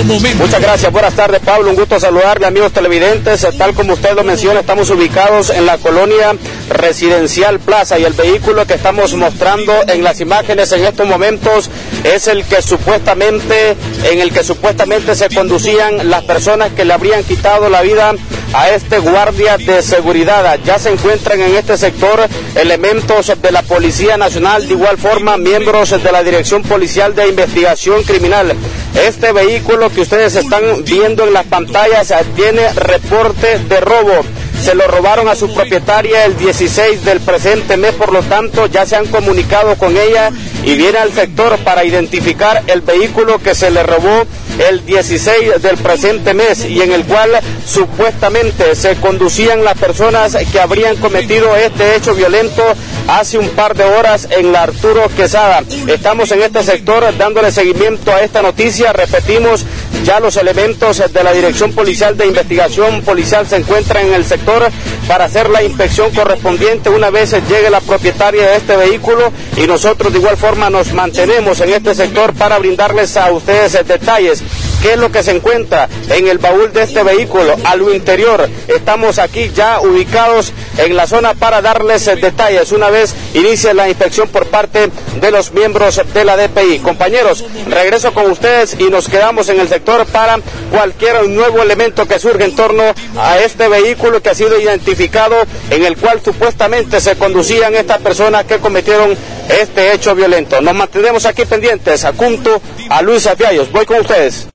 momento. Muchas gracias, buenas tardes, Pablo, un gusto saludarle, amigos televidentes. Tal como usted lo menciona, estamos ubicados en la colonia Residencial Plaza y el vehículo que estamos mostrando en las imágenes en estos momentos es en el que supuestamente se conducían las personas que le habrían quitado la vida a este guardia de seguridad. Ya se encuentran en este sector elementos de la Policía Nacional, de igual forma miembros de la Dirección Policial de Investigación Criminal. Este vehículo que ustedes están viendo en las pantallas tiene reporte de robo. Se lo robaron a su propietaria el 16 del presente mes, por lo tanto ya se han comunicado con ella y viene al sector para identificar el vehículo que se le robó el 16 del presente mes y en el cual supuestamente se conducían las personas que habrían cometido este hecho violento hace un par de horas en la Arturo Quesada. Estamos en este sector dándole seguimiento a esta noticia. Repetimos, ya los elementos de la Dirección Policial de Investigación Policial se encuentran en el sector para hacer la inspección correspondiente una vez llegue la propietaria de este vehículo, y nosotros de igual forma nos mantenemos en este sector para brindarles a ustedes detalles. ¿Qué es lo que se encuentra en el baúl de este vehículo? A lo interior. Estamos aquí ya ubicados en la zona para darles detalles una vez inicie la inspección por parte de los miembros de la DPI. Compañeros, regreso con ustedes y nos quedamos en el sector para cualquier nuevo elemento que surja en torno a este vehículo que ha sido identificado, en el cual supuestamente se conducían estas personas que cometieron este hecho violento. Nos mantenemos aquí pendientes, junto a Luis Afiallos. Voy con ustedes.